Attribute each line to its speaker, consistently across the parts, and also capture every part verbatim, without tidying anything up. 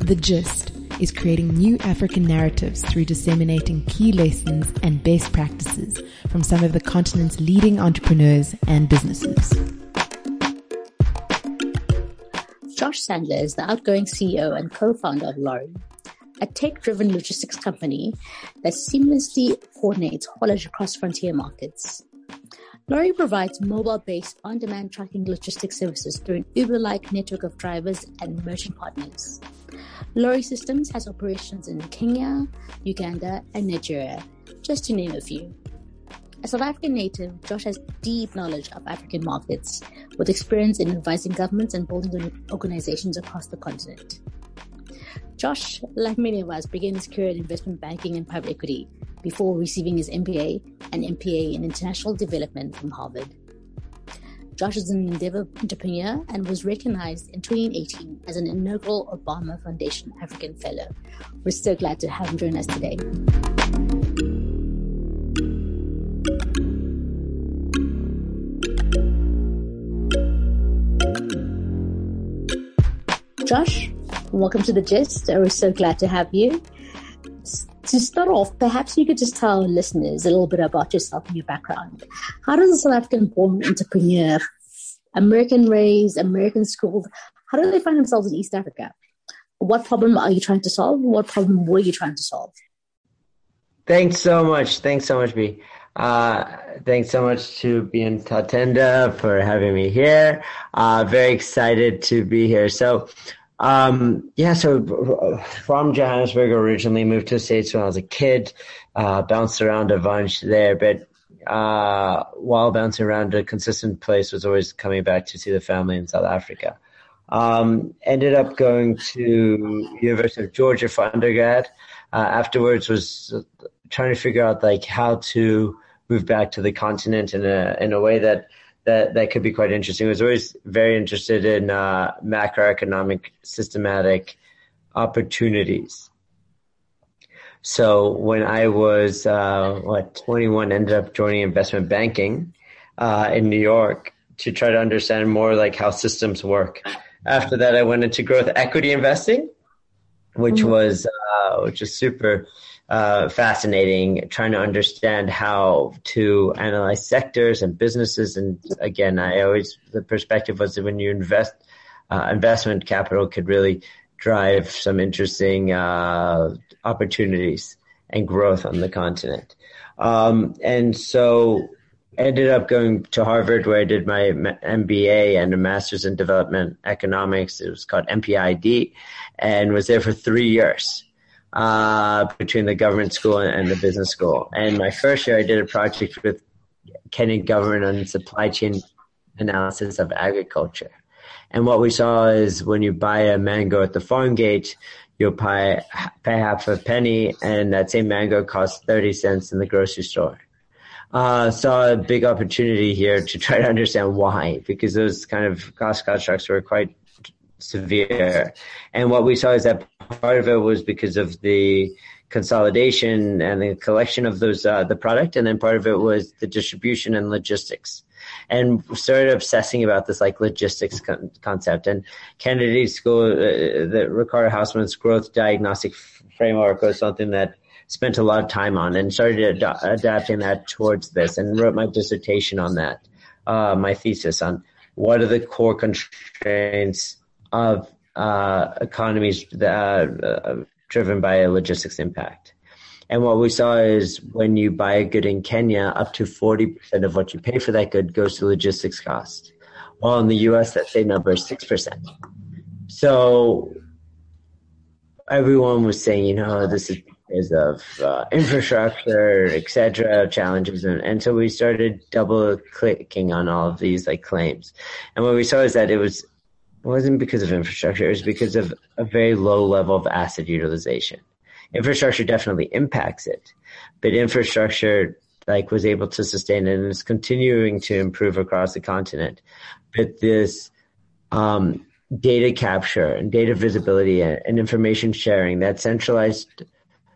Speaker 1: The Gist is creating new African narratives through disseminating key lessons and best practices from some of the continent's leading entrepreneurs and businesses.
Speaker 2: Josh Sandler is the outgoing C E O and co-founder of Lorry, a tech-driven logistics company that seamlessly coordinates haulage across frontier markets. Lorry provides mobile-based on-demand tracking logistics services through an Uber-like network of drivers and merchant partners. Lorry Systems has operations in Kenya, Uganda, and Nigeria, just to name a few. A South African native, Josh has deep knowledge of African markets, with experience in advising governments and building organizations across the continent. Josh, like many of us, began his career in investment banking and private equity before receiving his M B A and M P A in international development from Harvard. Josh is an Endeavor entrepreneur and was recognized in twenty eighteen as an inaugural Obama Foundation African Fellow. We're so glad to have him join us today. Josh, welcome to The Gist. We're so glad to have you. To start off, perhaps you could just tell our listeners a little bit about yourself and your background. How does a South African-born entrepreneur, American raised, American schooled, how do they find themselves in East Africa? What problem are you trying to solve? What problem were you trying to solve?
Speaker 3: Thanks so much. Thanks so much, B. Uh, thanks so much to B N Tatenda for having me here. Uh, very excited to be here. So, Um, yeah, so from Johannesburg originally, moved to the States when I was a kid, uh, bounced around a bunch there, but, uh, while bouncing around, a consistent place was always coming back to see the family in South Africa. Um, ended up going to University of Georgia for undergrad. Uh, afterwards was trying to figure out like how to move back to the continent in a, in a way that That, that could be quite interesting. I was always very interested in uh, macroeconomic systematic opportunities. So when I was, uh, what, twenty-one, ended up joining investment banking uh, in New York to try to understand more like how systems work. After that, I went into growth equity investing, which mm-hmm. was uh, which is super Uh, fascinating, trying to understand how to analyze sectors and businesses. And again, I always, the perspective was that when you invest, uh, investment capital could really drive some interesting, uh, opportunities and growth on the continent. Um, and so ended up going to Harvard where I did my M B A and a master's in development economics. It was called M P I D, and was there for three years. Uh, between the government school and, and the business school. And my first year, I did a project with Kenya government on supply chain analysis of agriculture. And what we saw is when you buy a mango at the farm gate, you'll pay, pay half a penny, and that same mango costs thirty cents in the grocery store. Uh, saw a big opportunity here to try to understand why, because those kind of cost constructs were quite severe. And what we saw is that part of it was because of the consolidation and the collection of those, uh, the product. And then part of it was the distribution and logistics. And started obsessing about this like logistics con- concept. And Kennedy School, uh, the Ricardo Hausmann's growth diagnostic f- framework was something that spent a lot of time on, and started ad- adapting that towards this, and wrote my dissertation on that, uh, my thesis on what are the core constraints of uh, economies that, uh, driven by a logistics impact. And what we saw is when you buy a good in Kenya, up to forty percent of what you pay for that good goes to logistics costs. While in the U S, that same number is six percent. So everyone was saying, you know, this is because of uh, infrastructure, et cetera, challenges. And, and so we started double clicking on all of these like claims. And what we saw is that it was It wasn't because of infrastructure. It was because of a very low level of asset utilization. Infrastructure definitely impacts it, but infrastructure like was able to sustain it and is continuing to improve across the continent. But this um, data capture and data visibility and, and information sharing, that centralized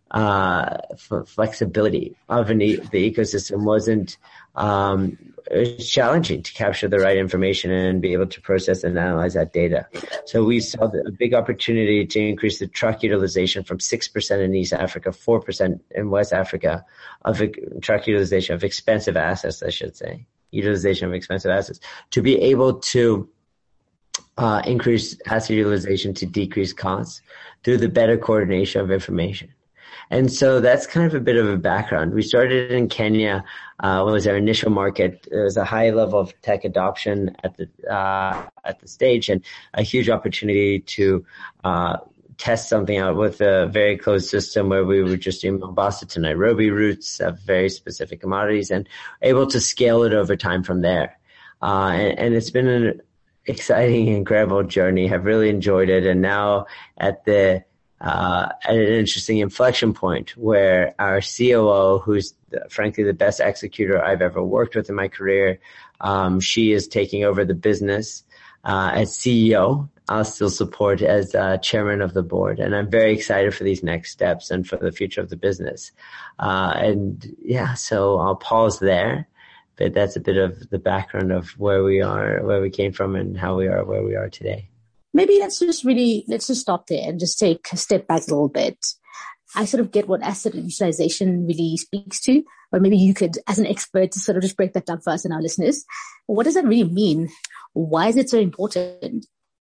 Speaker 3: uh, f- flexibility of an e- the ecosystem wasn't, um, it was challenging to capture the right information and be able to process and analyze that data. So we saw the, a big opportunity to increase the truck utilization from six percent in East Africa, four percent in West Africa of truck utilization of expensive assets, I should say, utilization of expensive assets, to be able to uh, increase asset utilization to decrease costs through the better coordination of information. And so that's kind of a bit of a background. We started in Kenya, uh, was our initial market. There was a high level of tech adoption at the, uh, at the stage, and a huge opportunity to, uh, test something out with a very closed system where we were just doing Mombasa to Nairobi routes of very specific commodities and able to scale it over time from there. Uh, and, and it's been an exciting, incredible journey. I've really enjoyed it. And now at the, Uh, at an interesting inflection point where our C O O, who's the, frankly the best executor I've ever worked with in my career, um, she is taking over the business uh, as C E O. I'll still support as uh, chairman of the board, and I'm very excited for these next steps and for the future of the business. Uh, and yeah, so I'll pause there, but that's a bit of the background of where we are, where we came from, and how we are where we are today.
Speaker 2: Maybe let's just really, let's just stop there and just take a step back a little bit. I sort of get what asset utilization really speaks to, or maybe you could, as an expert, sort of just break that down for us and our listeners. What does that really mean? Why is it so important?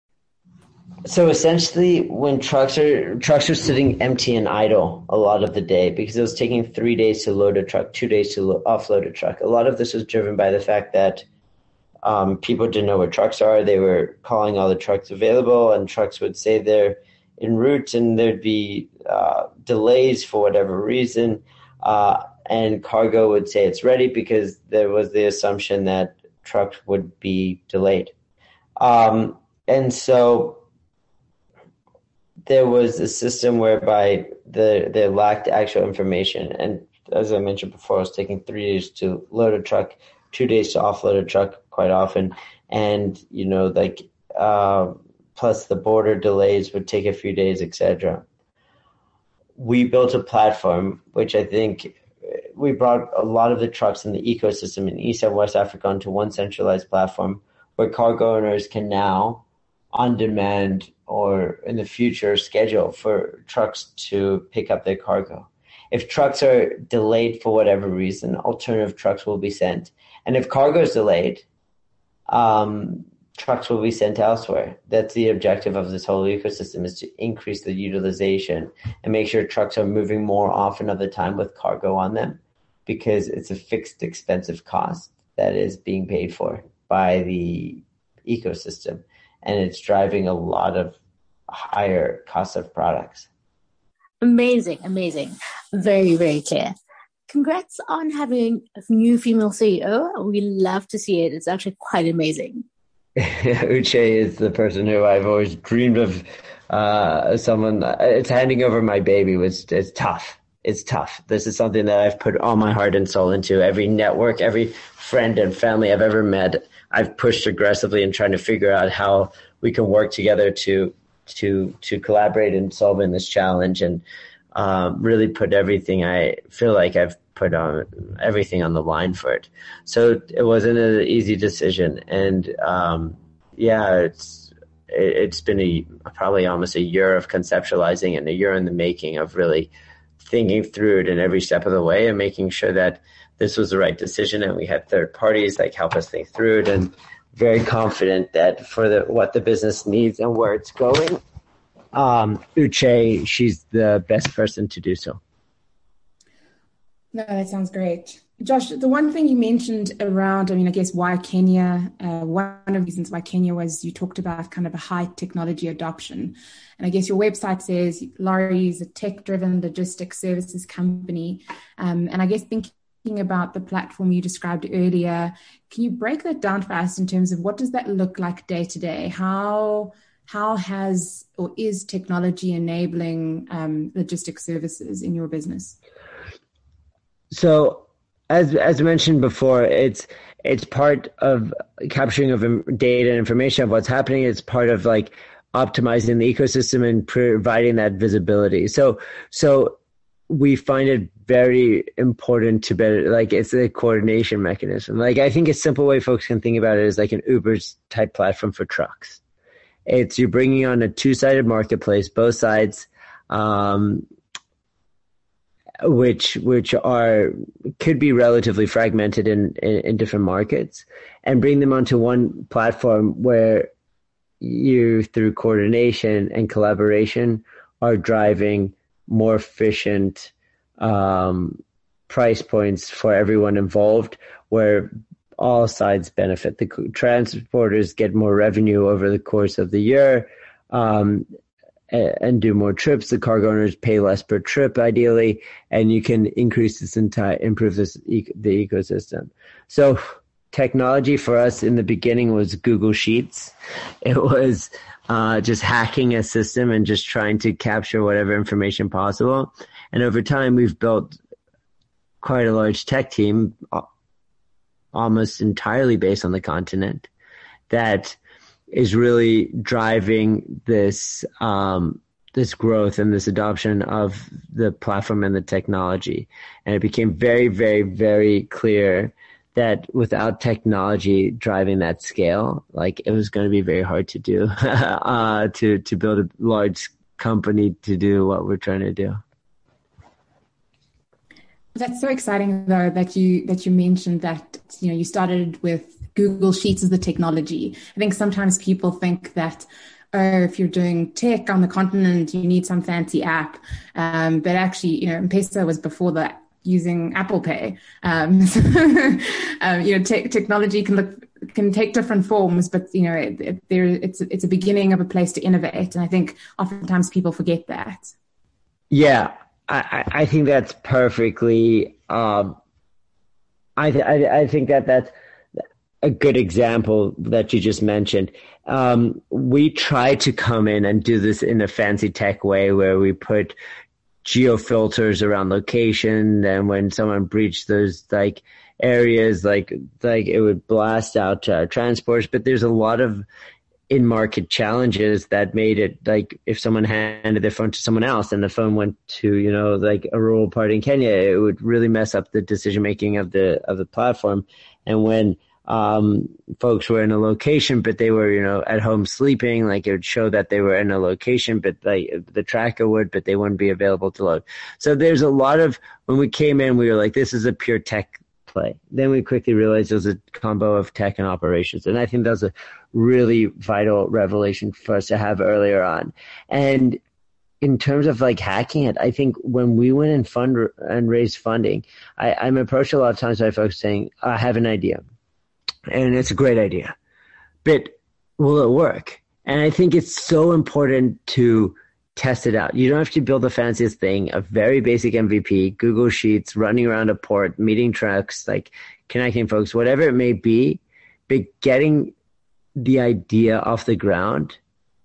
Speaker 3: So essentially, when trucks are trucks are sitting empty and idle a lot of the day because it was taking three days to load a truck, two days to lo- offload a truck. A lot of this was driven by the fact that Um, people didn't know where trucks are. They were calling all the trucks available, and trucks would say they're en route, and there'd be uh, delays for whatever reason. Uh, and cargo would say it's ready because there was the assumption that trucks would be delayed. Um, and so there was a system whereby the, they lacked actual information. And as I mentioned before, it was taking three days to load a truck, two days to offload a truck quite often. And, you know, like, uh, plus the border delays would take a few days, et cetera. We built a platform, which I think we brought a lot of the trucks in the ecosystem in East and West Africa onto one centralized platform where cargo owners can now, on demand or in the future, schedule for trucks to pick up their cargo. If trucks are delayed for whatever reason, alternative trucks will be sent. And if cargo is delayed, um, trucks will be sent elsewhere. That's the objective of this whole ecosystem, is to increase the utilization and make sure trucks are moving more often of the time with cargo on them, because it's a fixed expensive cost that is being paid for by the ecosystem. And it's driving a lot of higher costs of products.
Speaker 2: Amazing, amazing. Very, very clear. Congrats on having a new female C E O. We love to see it. It's actually quite amazing.
Speaker 3: Uche is the person who I've always dreamed of. Uh, someone, it's handing over my baby was, it's tough. It's tough. This is something that I've put all my heart and soul into. Every network, every friend and family I've ever met, I've pushed aggressively in trying to figure out how we can work together to to to collaborate and solve in this challenge, and um, really put everything. I feel like I've put on everything on the line for it. So it wasn't an easy decision, and um, yeah, it's it, it's been a probably almost a year of conceptualizing and a year in the making of really thinking through it in every step of the way and making sure that this was the right decision. And we had third parties like help us think through it, and very confident that for the what the business needs and where it's going, um, Uche, she's the best person to do so.
Speaker 1: No, that sounds great. Josh, the one thing you mentioned around, I mean, I guess why Kenya, uh, one of the reasons why Kenya was, you talked about kind of a high technology adoption. And I guess your website says Lorry is a tech-driven logistics services company. Um, and I guess thinking about the platform you described earlier, can you break that down for us in terms of what does that look like day to day? How how has or is technology enabling um, logistics services in your business?
Speaker 3: So, as as mentioned before, it's it's part of capturing of data and information of what's happening. It's part of like optimizing the ecosystem and providing that visibility. So so. we find it very important to better, like it's a coordination mechanism. Like I think a simple way folks can think about it is like an Uber's type platform for trucks. It's you're bringing on a two-sided marketplace, both sides, um, which which are could be relatively fragmented in, in, in different markets, and bring them onto one platform where you, through coordination and collaboration, are driving more efficient um, price points for everyone involved, where all sides benefit. The transporters get more revenue over the course of the year um, and, and do more trips. The cargo owners pay less per trip, ideally, and you can increase this entire, improve this e- the ecosystem. So technology for us in the beginning was Google Sheets. It was uh, just hacking a system and just trying to capture whatever information possible. And over time, we've built quite a large tech team, almost entirely based on the continent, that is really driving this um, this growth and this adoption of the platform and the technology. And it became very, very, very clear that without technology driving that scale, like it was going to be very hard to do, uh, to to build a large company to do what we're trying to do.
Speaker 1: That's so exciting, though, that you that you mentioned that, you know, you started with Google Sheets as the technology. I think sometimes people think that, oh, if you're doing tech on the continent, you need some fancy app. Um, but actually, you know, M-Pesa was before that, using Apple Pay. Um, so, um, you know, te- technology can look can take different forms, but you know, it, it, there it's it's a beginning of a place to innovate, and I think oftentimes people forget that.
Speaker 3: Yeah. I, I think that's perfectly. Um, I, th- I I think that that's a good example that you just mentioned. Um, we try to come in and do this in a fancy tech way, where we put geo filters around location, and when someone breached those like areas, like like it would blast out uh, transports. But there's a lot of in-market challenges that made it like if someone handed their phone to someone else and the phone went to, you know, like a rural part in Kenya, it would really mess up the decision making of the of the platform. And when um folks were in a location but they were, you know, at home sleeping, like it would show that they were in a location, but like the tracker would, but they wouldn't be available to load. So there's a lot of, when we came in, we were like, this is a pure tech play. Then we quickly realized it was a combo of tech and operations. And I think that was a really vital revelation for us to have earlier on. And in terms of like hacking it, I think when we went and fund and raised funding, I, I'm approached a lot of times by folks saying, I have an idea and it's a great idea, but will it work? And I think it's so important to test it out. You don't have to build the fanciest thing, a very basic M V P, Google Sheets, running around a port, meeting trucks, like connecting folks, whatever it may be, but getting the idea off the ground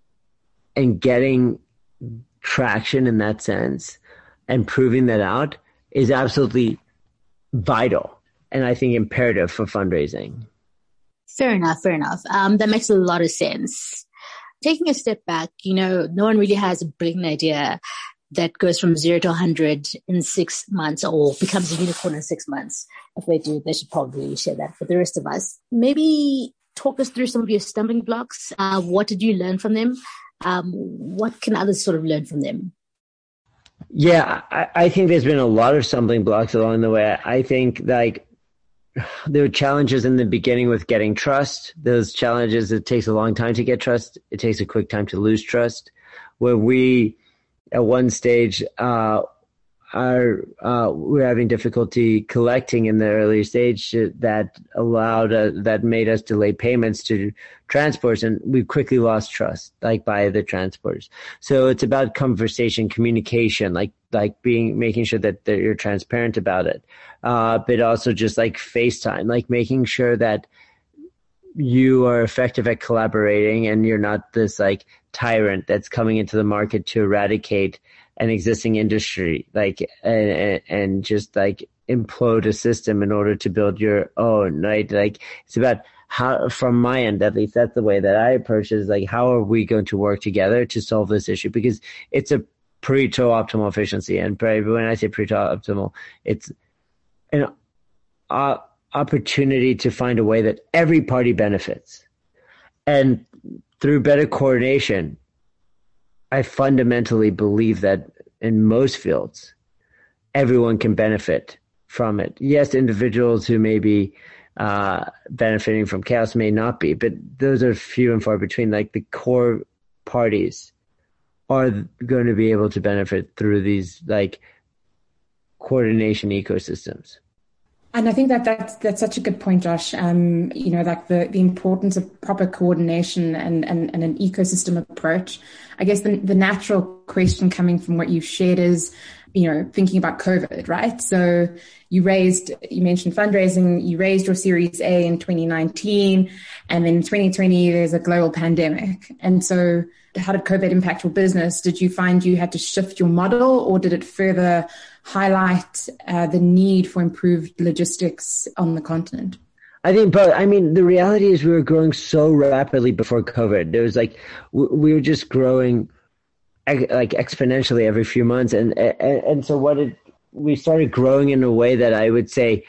Speaker 3: and getting traction in that sense and proving that out is absolutely vital and I think imperative for fundraising.
Speaker 2: Fair enough, fair enough. Um, that makes a lot of sense. Taking a step back, you know, no one really has a brilliant idea that goes from zero to one hundred in six months or becomes a unicorn in six months. If they do, they should probably share that for the rest of us. Maybe talk us through some of your stumbling blocks. Uh, what did you learn from them? Um, what can others sort of learn from them?
Speaker 3: Yeah, I, I think there's been a lot of stumbling blocks along the way. I think like there were challenges in the beginning with getting trust. Those challenges, it takes a long time to get trust. It takes a quick time to lose trust. Where we, at one stage, uh, are uh, we're having difficulty collecting in the early stage that allowed uh, that made us delay payments to transporters, and we quickly lost trust, like by the transporters. So it's about conversation, communication, like like being making sure that, that you're transparent about it, uh, but also just like FaceTime, like making sure that you are effective at collaborating and you're not this like tyrant that's coming into the market to eradicate an existing industry, like, and, and just like implode a system in order to build your own, right? Like it's about how, from my end, at least that's the way that I approach it, is like, how are we going to work together to solve this issue? Because it's a Pareto optimal efficiency. And when I say Pareto optimal, it's an uh, opportunity to find a way that every party benefits. And through better coordination, I fundamentally believe that in most fields, everyone can benefit from it. Yes, individuals who may be uh, benefiting from chaos may not be, but those are few and far between. Like the core parties are going to be able to benefit through these like coordination ecosystems.
Speaker 1: And I think that that's, that's such a good point, Josh. Um, you know, like the, the importance of proper coordination and, and, and an ecosystem approach. I guess the, the natural question coming from what you've shared is, you know, thinking about COVID, right? So you raised, you mentioned fundraising, you raised your Series A in twenty nineteen, and then in twenty twenty, there's a global pandemic. And so how did COVID impact your business? Did you find you had to shift your model, or did it further highlight uh, the need for improved logistics on the continent?
Speaker 3: I think both. I mean, the reality is we were growing so rapidly before COVID. There was like, we were just growing like exponentially every few months. And, and, and so what it, we started growing in a way that I would say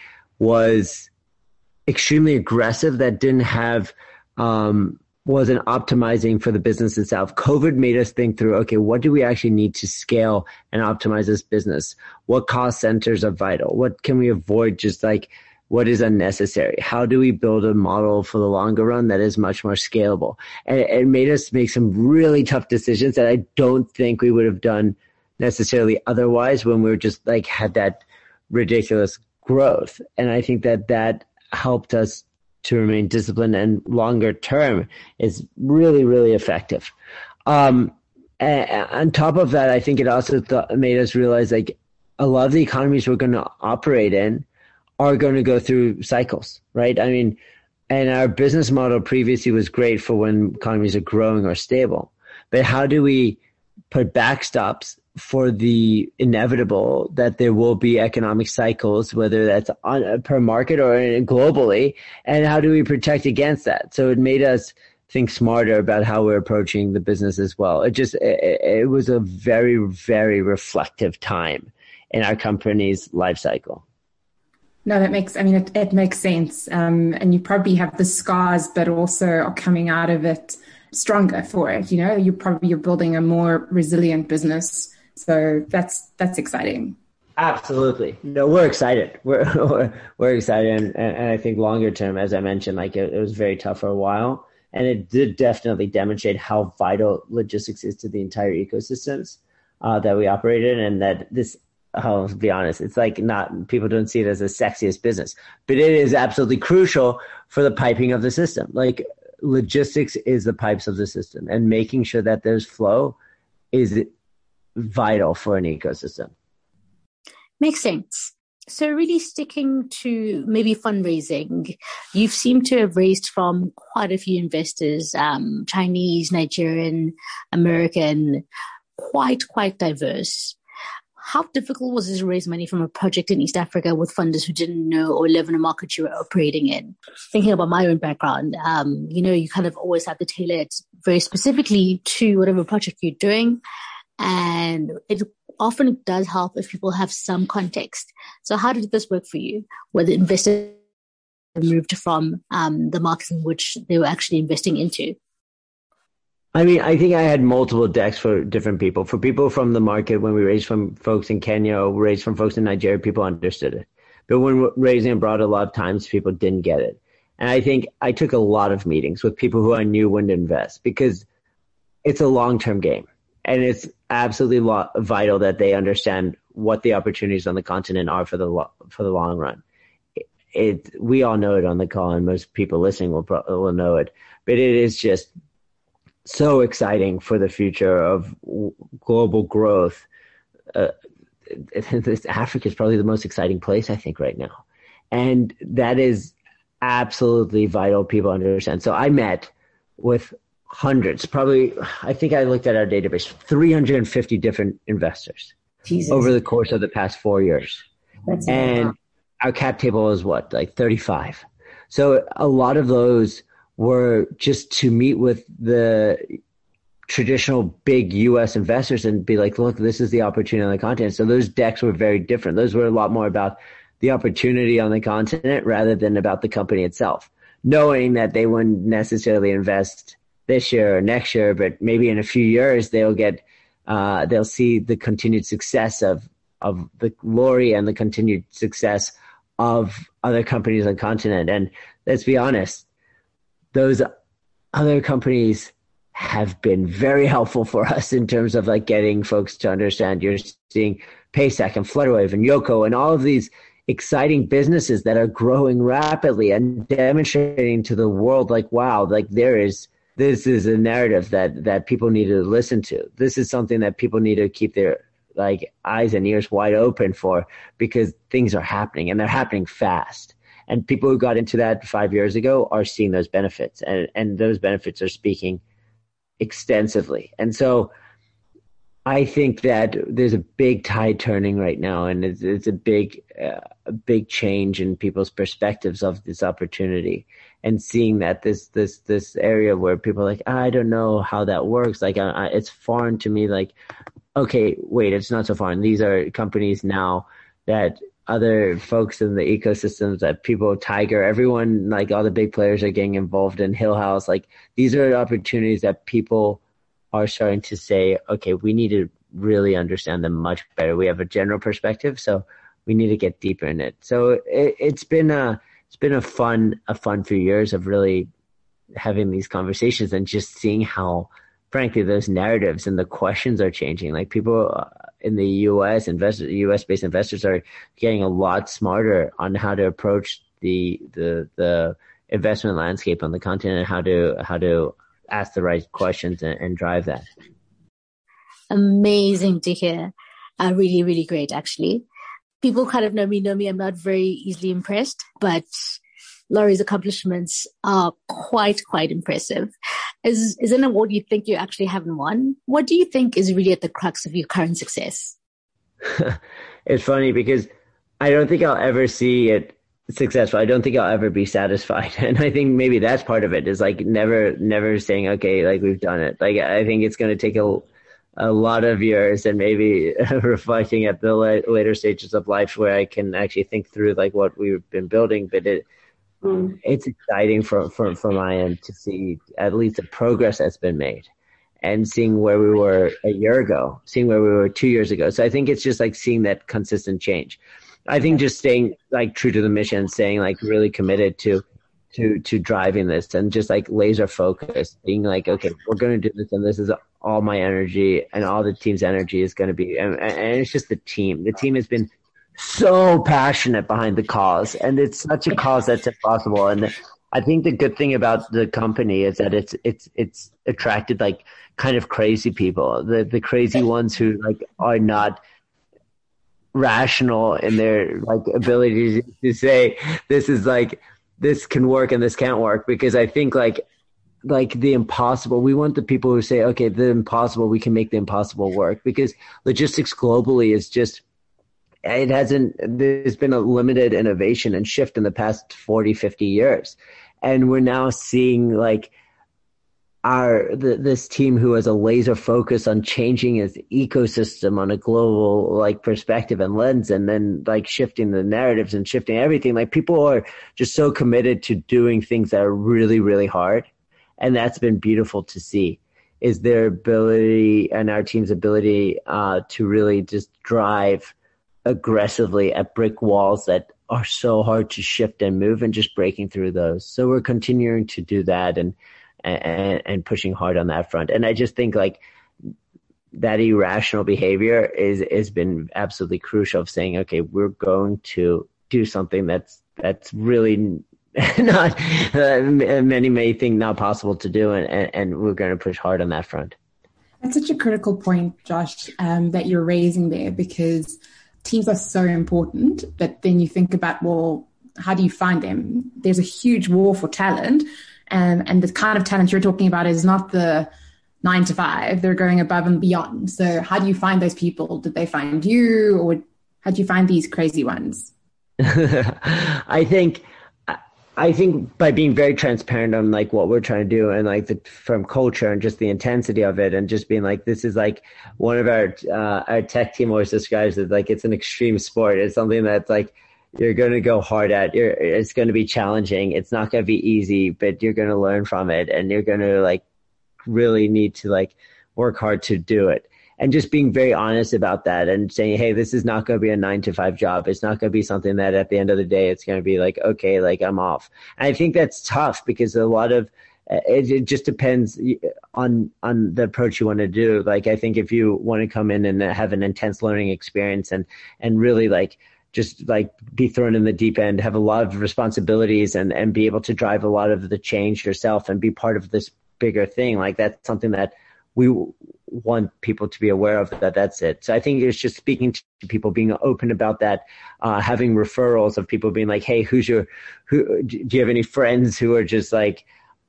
Speaker 3: was extremely aggressive, that didn't have, um, wasn't optimizing for the business itself. COVID made us think through, okay, what do we actually need to scale and optimize this business? What cost centers are vital? What can we avoid? Just like what is unnecessary? How do we build a model for the longer run that is much more scalable? And it made us make some really tough decisions that I don't think we would have done necessarily otherwise when we were just like had that ridiculous growth. And I think that that helped us to remain disciplined, and longer term is really, really effective. Um, and on top of that, I think it also th- made us realize like a lot of the economies we're going to operate in are going to go through cycles, right? I mean, and our business model previously was great for when economies are growing or stable, but how do we put backstops for the inevitable that there will be economic cycles, whether that's on per market or globally, and how do we protect against that? So it made us think smarter about how we're approaching the business as well. It just, it, it was a very, very reflective time in our company's life cycle.
Speaker 1: No, that makes, I mean, it, it makes sense. Um, and you probably have the scars, but also are coming out of it stronger for it. You know, you probably, you're building a more resilient business. So that's, that's exciting.
Speaker 3: Absolutely. No, we're excited. We're, we're, we're excited. And, and I think longer term, as I mentioned, like it, it was very tough for a while, and it did definitely demonstrate how vital logistics is to the entire ecosystems uh, that we operate in. And that this, I'll be honest, it's like not, people don't see it as the sexiest business, but it is absolutely crucial for the piping of the system. Like logistics is the pipes of the system, and making sure that there's flow is vital for an ecosystem.
Speaker 2: Makes sense. So really sticking to maybe fundraising, you've seemed to have raised from quite a few investors, um, Chinese, Nigerian, American, quite, quite diverse. How difficult was it to raise money from a project in East Africa with funders who didn't know or live in a market you were operating in? Thinking about my own background, um, you know, you kind of always have to tailor it very specifically to whatever project you're doing. And it often does help if people have some context. So how did this work for you, where the investors moved from um, the markets in which they were actually investing into?
Speaker 3: I mean, I think I had multiple decks for different people. For people from the market, when we raised from folks in Kenya or raised from folks in Nigeria, people understood it. But when raising abroad, a lot of times people didn't get it. And I think I took a lot of meetings with people who I knew wouldn't invest, because it's a long-term game. And it's absolutely lo- vital that they understand what the opportunities on the continent are for the lo- for the long run. It, it we all know it on the call, and most people listening will pro- will know it. But it is just so exciting for the future of w- global growth. Uh, Africa is probably the most exciting place, I think, right now, and that is absolutely vital. People understand. So I met with hundreds, probably, I think I looked at our database, three hundred fifty different investors Jesus. Over the course of the past four years. That's and wow. Our cap table is what, like thirty-five. So a lot of those were just to meet with the traditional big U S investors and be like, look, this is the opportunity on the continent. So those decks were very different. Those were a lot more about the opportunity on the continent rather than about the company itself, knowing that they wouldn't necessarily invest this year or next year, but maybe in a few years they'll get, uh, they'll see the continued success of, of the Lori and the continued success of other companies on the continent. And let's be honest, those other companies have been very helpful for us in terms of like getting folks to understand. You're seeing Paystack and Flutterwave and Yoko and all of these exciting businesses that are growing rapidly and demonstrating to the world like, wow, like there is, this is a narrative that, that people need to listen to. This is something that people need to keep their like eyes and ears wide open for, because things are happening and they're happening fast. And people who got into that five years ago are seeing those benefits, and, and those benefits are speaking extensively. And so I think that there's a big tide turning right now, and it's, it's a big, uh, a big change in people's perspectives of this opportunity, and seeing that this, this, this area where people are like, I don't know how that works. Like, I, I, it's foreign to me. Like, okay, wait, it's not so foreign. These are companies now that other folks in the ecosystems, that people, Tiger, everyone, like all the big players are getting involved in, Hill House. Like, these are opportunities that people are starting to say, okay, we need to really understand them much better. We have a general perspective, so we need to get deeper in it. So it, it's been a, it's been a fun, a fun few years of really having these conversations and just seeing how, frankly, those narratives and the questions are changing. Like, people in the U S, investors, U S based investors are getting a lot smarter on how to approach the, the, the investment landscape on the continent, and how to, how to ask the right questions and, and drive that.
Speaker 2: Amazing to hear. Uh, really, really great, actually. People kind of know me, know me. I'm not very easily impressed, but Lori's accomplishments are quite, quite impressive. Is, is an award you think you actually haven't won? What do you think is really at the crux of your current success?
Speaker 3: It's funny because I don't think I'll ever see it successful. I don't think I'll ever be satisfied. And I think maybe that's part of it, is like never, never saying, okay, like we've done it. Like, I think it's going to take a, a lot of years, and maybe reflecting at the la- later stages of life where I can actually think through like what we've been building. But it, mm. it's exciting from, from, from my end to see at least the progress that's been made, and seeing where we were a year ago, seeing where we were two years ago. So I think it's just like seeing that consistent change. I think just staying like true to the mission, staying like really committed to, to, to driving this, and just like laser focused, being like, okay, we're going to do this, and this is all my energy and all the team's energy is going to be, and, and it's just the team. The team has been so passionate behind the cause, and it's such a cause that's impossible. And I think the good thing about the company is that it's, it's, it's attracted like kind of crazy people, the, the crazy ones who like are not rational in their like ability to say this is like, this can work and this can't work. Because I think like, like the impossible, we want the people who say, okay, the impossible, we can make the impossible work. Because logistics globally is just, it hasn't, there's been a limited innovation and shift in the past forty, fifty years. And we're now seeing like our, the, this team who has a laser focus on changing its ecosystem on a global like perspective and lens, and then like shifting the narratives and shifting everything. Like, people are just so committed to doing things that are really, really hard. And that's been beautiful to see, is their ability and our team's ability uh, to really just drive aggressively at brick walls that are so hard to shift and move, and just breaking through those. So we're continuing to do that, and, and, and pushing hard on that front. And I just think like that irrational behavior is, has been absolutely crucial, of saying, okay, we're going to do something that's, that's really not, uh, many may think not possible to do. And, and, and we're going to push hard on that front.
Speaker 1: That's such a critical point, Josh, um, that you're raising there, because teams are so important. But then you think about, well, how do you find them? There's a huge war for talent. Um, and the kind of talent you're talking about is not the nine to five. They're going above and beyond. So how do you find those people? Did they find you, or how do you find these crazy ones?
Speaker 3: I think, I I think by being very transparent on like what we're trying to do and like the firm culture and just the intensity of it and just being like, this is like one of our, uh, our tech team always describes it like it's an extreme sport. It's something that's like, you're going to go hard at. You're, it's going to be challenging. It's not going to be easy, but you're going to learn from it and you're going to like really need to like work hard to do it. And just being very honest about that and saying, hey, this is not going to be a nine to five job. It's not going to be something that at the end of the day, it's going to be like, okay, like I'm off. And I think that's tough because a lot of it, it just depends on, on the approach you want to do. Like, I think if you want to come in and have an intense learning experience and, and really like, just like be thrown in the deep end, have a lot of responsibilities and, and be able to drive a lot of the change yourself and be part of this bigger thing. Like that's something that we want people to be aware of, that that's it. So I think it's just speaking to people, being open about that, uh, having referrals of people being like, hey, who's your, who, do you have any friends who are just like,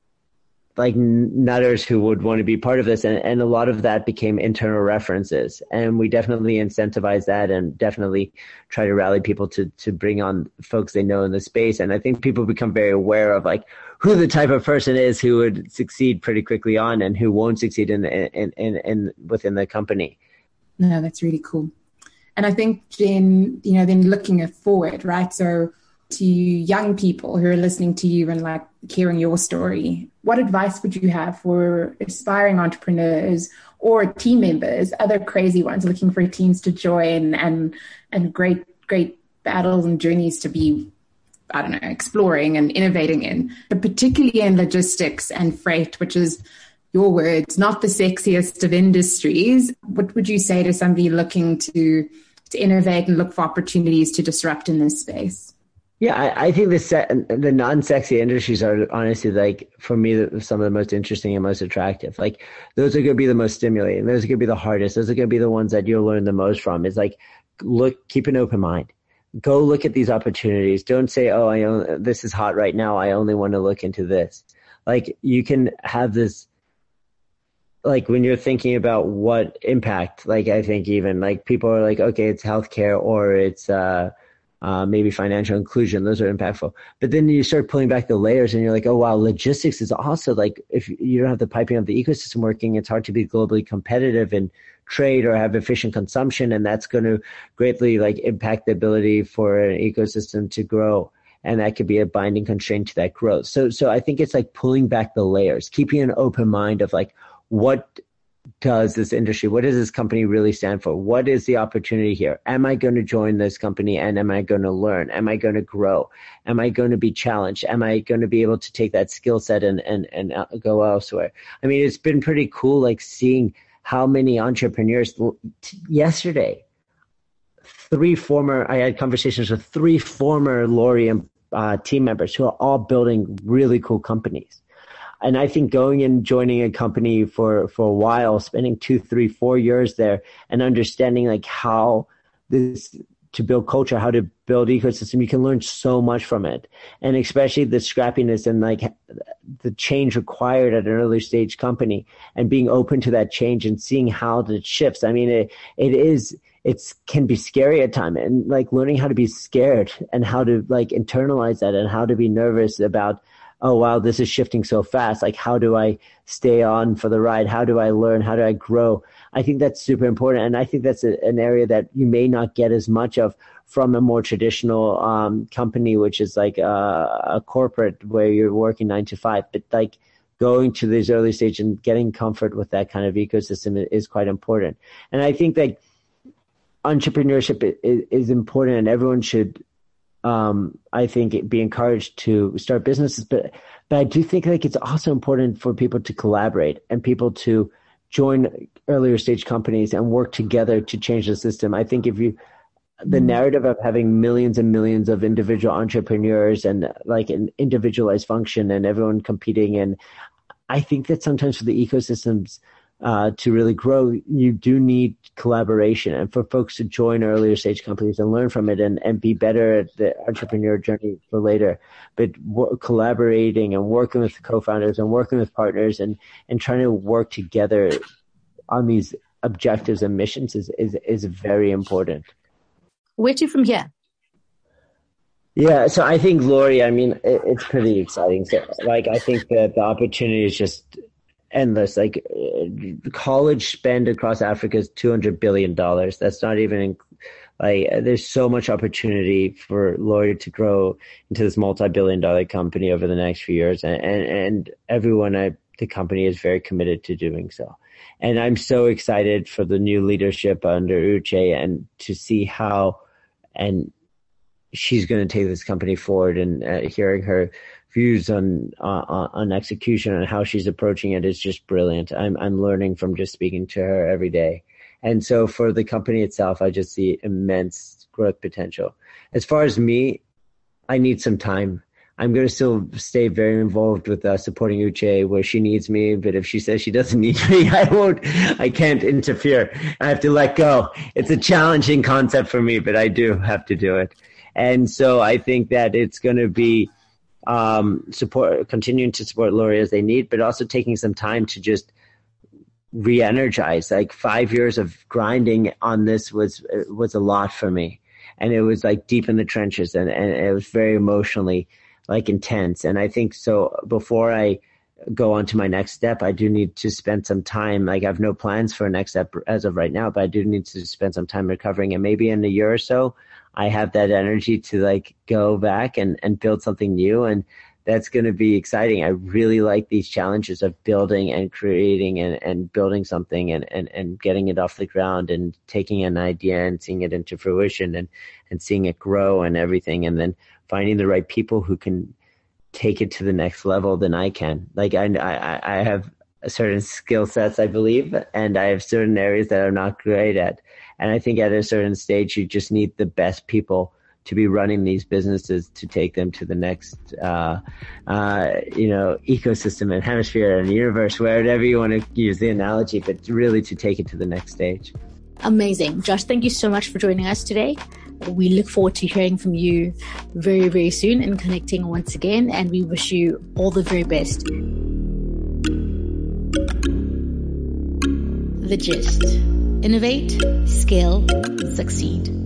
Speaker 3: like nutters who would want to be part of this? And, and a lot of that became internal references. And we definitely incentivize that and definitely try to rally people to, to bring on folks they know in the space. And I think people become very aware of like who the type of person is who would succeed pretty quickly on and who won't succeed in, in, in, in within the company.
Speaker 1: No, that's really cool. And I think then, you know, then looking forward, right? So to young people who are listening to you and like hearing your story, what advice would you have for aspiring entrepreneurs or team members, other crazy ones looking for teams to join and and great, great battles and journeys to be, I don't know, exploring and innovating in, but particularly in logistics and freight, which is your words, not the sexiest of industries. What would you say to somebody looking to, to innovate and look for opportunities to disrupt in this space?
Speaker 3: Yeah, I, I think the se- the non-sexy industries are honestly, like, for me, the, some of the most interesting and most attractive. Like, those are going to be the most stimulating. Those are going to be the hardest. Those are going to be the ones that you'll learn the most from. It's like, look, keep an open mind. Go look at these opportunities. Don't say, oh, I only, this is hot right now. I only want to look into this. Like, you can have this, like, when you're thinking about what impact, like, I think even, like, people are like, okay, it's healthcare or it's, uh, Uh, maybe financial inclusion. Those are impactful. But then you start pulling back the layers and you're like, oh, wow, logistics is also like, if you don't have the piping of the ecosystem working, it's hard to be globally competitive in trade or have efficient consumption. And that's going to greatly like impact the ability for an ecosystem to grow. And that could be a binding constraint to that growth. So, so I think it's like pulling back the layers, keeping an open mind of like, what does this industry, what does this company really stand for? What is the opportunity here? Am I going to join this company and am I going to learn? Am I going to grow? Am I going to be challenged? Am I going to be able to take that skill set and, and, and go elsewhere? I mean, it's been pretty cool, like seeing how many entrepreneurs yesterday, three former, I had conversations with three former Lorien uh, team members who are all building really cool companies. And I think going and joining a company for, for a while, spending two, three, four years there and understanding like how this, to build culture, how to build ecosystem, you can learn so much from it. And especially the scrappiness and like the change required at an early stage company and being open to that change and seeing how it shifts. I mean, it, it is, it's can be scary at times, and like learning how to be scared and how to like internalize that and how to be nervous about, oh, wow, this is shifting so fast. Like, how do I stay on for the ride? How do I learn? How do I grow? I think that's super important. And I think that's a, an area that you may not get as much of from a more traditional um, company, which is like a, a corporate where you're working nine to five. But like going to these early stage and getting comfort with that kind of ecosystem is quite important. And I think that entrepreneurship is, is important and everyone should, Um, I think it be encouraged to start businesses, but, but I do think like it's also important for people to collaborate and people to join earlier stage companies and work together to change the system. I think if you, the narrative of having millions and millions of individual entrepreneurs and like an individualized function and everyone competing, and I think that sometimes for the ecosystems, Uh, to really grow, you do need collaboration, and for folks to join earlier stage companies and learn from it and, and be better at the entrepreneur journey for later. But w- collaborating and working with co-founders and working with partners and, and trying to work together on these objectives and missions is, is, is very important.
Speaker 2: Where to from here?
Speaker 3: Yeah, so I think Lori, I mean, it, it's pretty exciting. So, like, I think that the opportunity is just endless. Like, uh, college spend across Africa is two hundred billion dollars. That's not even, in, like, there's so much opportunity for Lori to grow into this multi-billion dollar company over the next few years. And, and, and everyone at the company is very committed to doing so. And I'm so excited for the new leadership under Uche and to see how, and she's going to take this company forward, and uh, hearing her views on, uh, on execution and how she's approaching it is just brilliant. I'm, I'm learning from just speaking to her every day. And so for the company itself, I just see immense growth potential. As far as me, I need some time. I'm going to still stay very involved with uh, supporting Uche where she needs me. But if she says she doesn't need me, I won't, I can't interfere. I have to let go. It's a challenging concept for me, but I do have to do it. And so I think that it's going to be um, support, continuing to support Lori as they need, but also taking some time to just re-energize. Like five years of grinding on this was was a lot for me, and it was like deep in the trenches, and, and it was very emotionally like intense. And I think so. Before I go on to my next step, I do need to spend some time. Like I have no plans for a next step as of right now, but I do need to spend some time recovering, and maybe in a year or so, I have that energy to like go back and, and build something new. And that's going to be exciting. I really like these challenges of building and creating and, and building something and, and, and getting it off the ground and taking an idea and seeing it into fruition and, and seeing it grow and everything. And then finding the right people who can take it to the next level than I can. Like I, I, I have certain skill sets, I believe, and I have certain areas that I'm not great at. And I think at a certain stage, you just need the best people to be running these businesses to take them to the next, uh, uh, you know, ecosystem and hemisphere and universe, wherever you want to use the analogy, but really to take it to the next stage.
Speaker 2: Amazing. Josh, thank you so much for joining us today. We look forward to hearing from you very, very soon and connecting once again. And we wish you all the very best. The Gist. Innovate, scale, succeed.